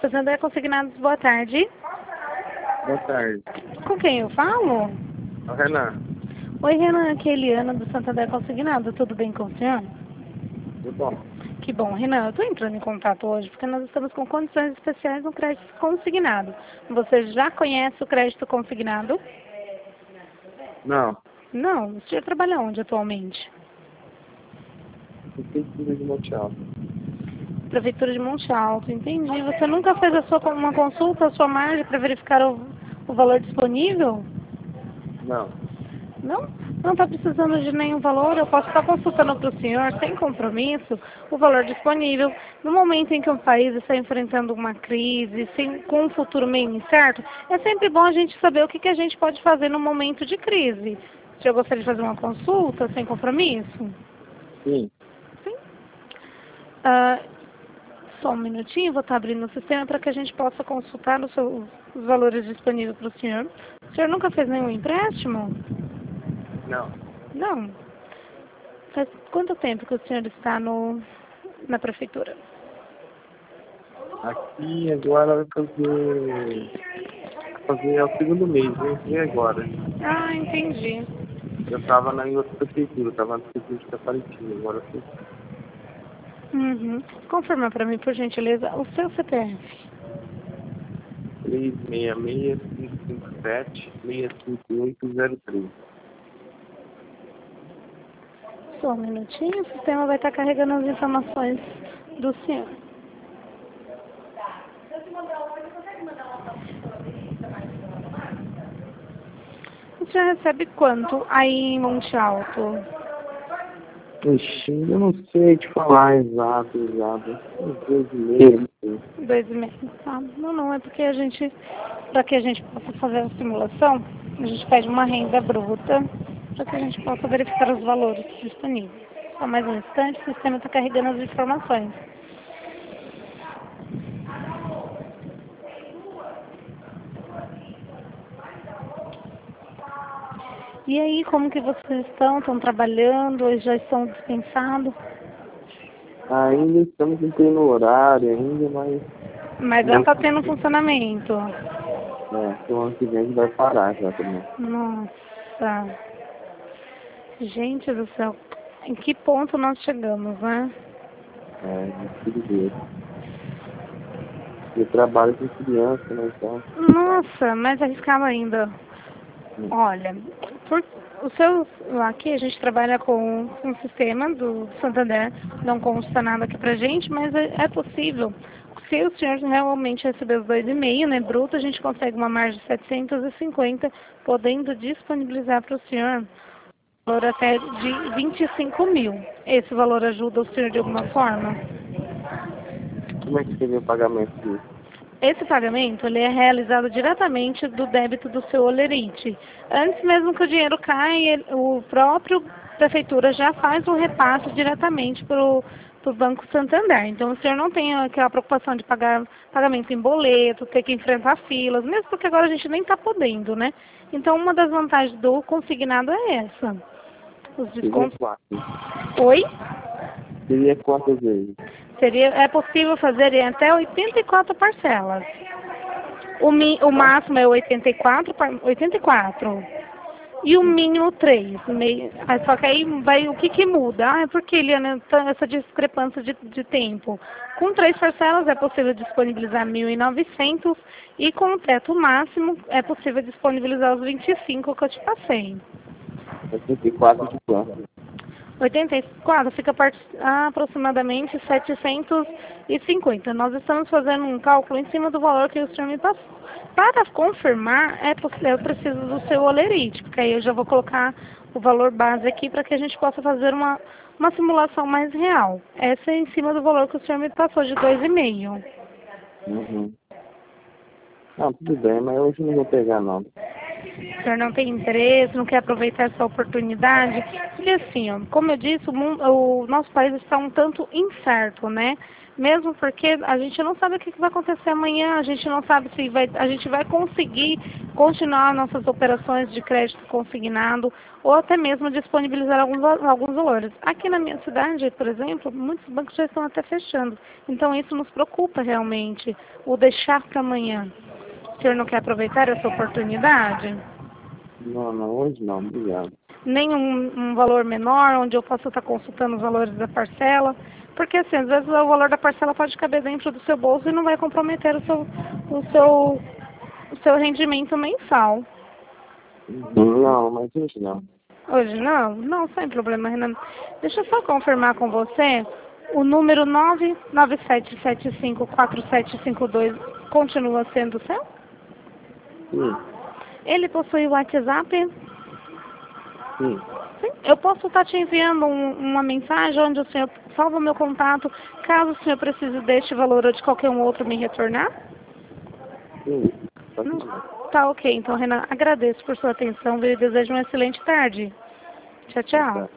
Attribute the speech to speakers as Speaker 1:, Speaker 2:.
Speaker 1: Santander Consignados, boa tarde.
Speaker 2: Boa tarde.
Speaker 1: Com quem eu falo?
Speaker 2: É o Renan.
Speaker 1: Oi, Renan, aqui é Eliana do Santander Consignado. Tudo bem com o senhor?
Speaker 2: Tudo bom?
Speaker 1: Que bom, Renan. Eu estou entrando em contato hoje porque nós estamos com condições especiais no crédito consignado. Você já conhece o crédito consignado?
Speaker 2: Não.
Speaker 1: Não. O senhor trabalha onde atualmente?
Speaker 2: Prefeitura de Monte Alto.
Speaker 1: Prefeitura de Monte Alto, entendi. Você nunca fez uma consulta à sua margem para verificar o valor disponível?
Speaker 2: Não.
Speaker 1: Não? Não está precisando de nenhum valor? Eu posso estar consultando para o senhor, sem compromisso, o valor disponível. No momento em que o país está enfrentando uma crise, com um futuro meio incerto, é sempre bom a gente saber o que a gente pode fazer no momento de crise. O senhor gostaria de fazer uma consulta sem compromisso?
Speaker 2: Sim.
Speaker 1: Sim. Só um minutinho, vou estar abrindo o sistema para que a gente possa consultar os valores disponíveis para o senhor. O senhor nunca fez nenhum empréstimo?
Speaker 2: Não.
Speaker 1: Não. Faz quanto tempo que o senhor está na prefeitura?
Speaker 2: Aqui agora vai fazer é o segundo mês, né? E agora?
Speaker 1: Ah, entendi.
Speaker 2: Eu estava em outra prefeitura, estava na prefeitura de Tapariti, agora eu tô
Speaker 1: Uhum. Confirma para mim, por gentileza, o seu CPF.
Speaker 2: 366-557-65803.
Speaker 1: Só um minutinho, o sistema vai estar carregando as informações do senhor. O senhor recebe quanto aí em Monte Alto?
Speaker 2: Ixi, eu não sei te falar exato. Uns 2,5, não sei.
Speaker 1: 2,5. Tá. Não, é porque para que a gente possa fazer a simulação, a gente pede uma renda bruta para que a gente possa verificar os valores disponíveis. Só mais um instante, o sistema está carregando as informações. E aí, como que vocês estão? Estão trabalhando? Ou já estão dispensados?
Speaker 2: Ainda estamos em pleno horário ainda, mas
Speaker 1: Mas já está tendo funcionamento.
Speaker 2: o ano que vem a gente vai parar já também.
Speaker 1: Nossa. Gente do céu. Em que ponto nós chegamos, né?
Speaker 2: Tudo bem. Eu trabalho com criança, né, então.
Speaker 1: Nossa, mais arriscado ainda. Olha, aqui a gente trabalha com um sistema do Santander, não consta nada aqui pra gente, mas é possível. Se o senhor realmente receber os 2,5, né, bruto, a gente consegue uma margem de 750, podendo disponibilizar para o senhor um valor até de 25 mil. Esse valor ajuda o senhor de alguma forma?
Speaker 2: Como é que seria o pagamento disso?
Speaker 1: Esse pagamento ele é realizado diretamente do débito do seu Olerite. Antes mesmo que o dinheiro caia, o próprio prefeitura já faz o repasse diretamente para o Banco Santander. Então o senhor não tem aquela preocupação de pagar pagamento em boleto, ter que enfrentar filas, mesmo porque agora a gente nem está podendo, né? Então uma das vantagens do consignado é essa. Os descontos. Oi?
Speaker 2: Seria quantas vezes?
Speaker 1: É possível fazer em até 84 parcelas. O máximo é 84. E o mínimo 3. Só que aí o que muda? É porque, Eliana, essa discrepância de tempo. Com 3 parcelas é possível disponibilizar 1.900 e com o teto máximo é possível disponibilizar os 25 que eu te passei.
Speaker 2: 84 de quanto?
Speaker 1: 84 fica aproximadamente 750. Nós estamos fazendo um cálculo em cima do valor que o senhor me passou. Para confirmar, eu preciso do seu Olerite, porque aí eu já vou colocar o valor base aqui para que a gente possa fazer uma simulação mais real. Essa é em cima do valor que o senhor me passou, de 2,5.
Speaker 2: Não, tudo bem, mas hoje não vou pegar não.
Speaker 1: O senhor não tem interesse, não quer aproveitar essa oportunidade? Porque assim, ó, como eu disse, o nosso país está um tanto incerto, né? Mesmo porque a gente não sabe o que vai acontecer amanhã, a gente não sabe se a gente vai conseguir continuar nossas operações de crédito consignado ou até mesmo disponibilizar alguns valores. Aqui na minha cidade, por exemplo, muitos bancos já estão até fechando. Então isso nos preocupa realmente, o deixar para amanhã. O senhor não quer aproveitar essa oportunidade?
Speaker 2: Não, não, hoje não, obrigado.
Speaker 1: Nem um valor menor, onde eu possa estar consultando os valores da parcela? Porque assim, às vezes o valor da parcela pode caber dentro do seu bolso e não vai comprometer o seu rendimento mensal.
Speaker 2: Não, mas hoje não.
Speaker 1: Hoje não? Não, sem problema, Renan. Deixa eu só confirmar com você. O número 997754752 continua sendo o seu?
Speaker 2: Sim,
Speaker 1: Ele possui o WhatsApp?
Speaker 2: sim.
Speaker 1: Sim. Eu posso estar te enviando uma mensagem onde o senhor salva o meu contato, caso o senhor precise deste valor ou de qualquer um outro me retornar?
Speaker 2: Sim, pode
Speaker 1: Não.
Speaker 2: ir.
Speaker 1: Tá ok, então, Renan, agradeço por sua atenção e desejo uma excelente tarde. Tchau, tchau.
Speaker 2: Tá.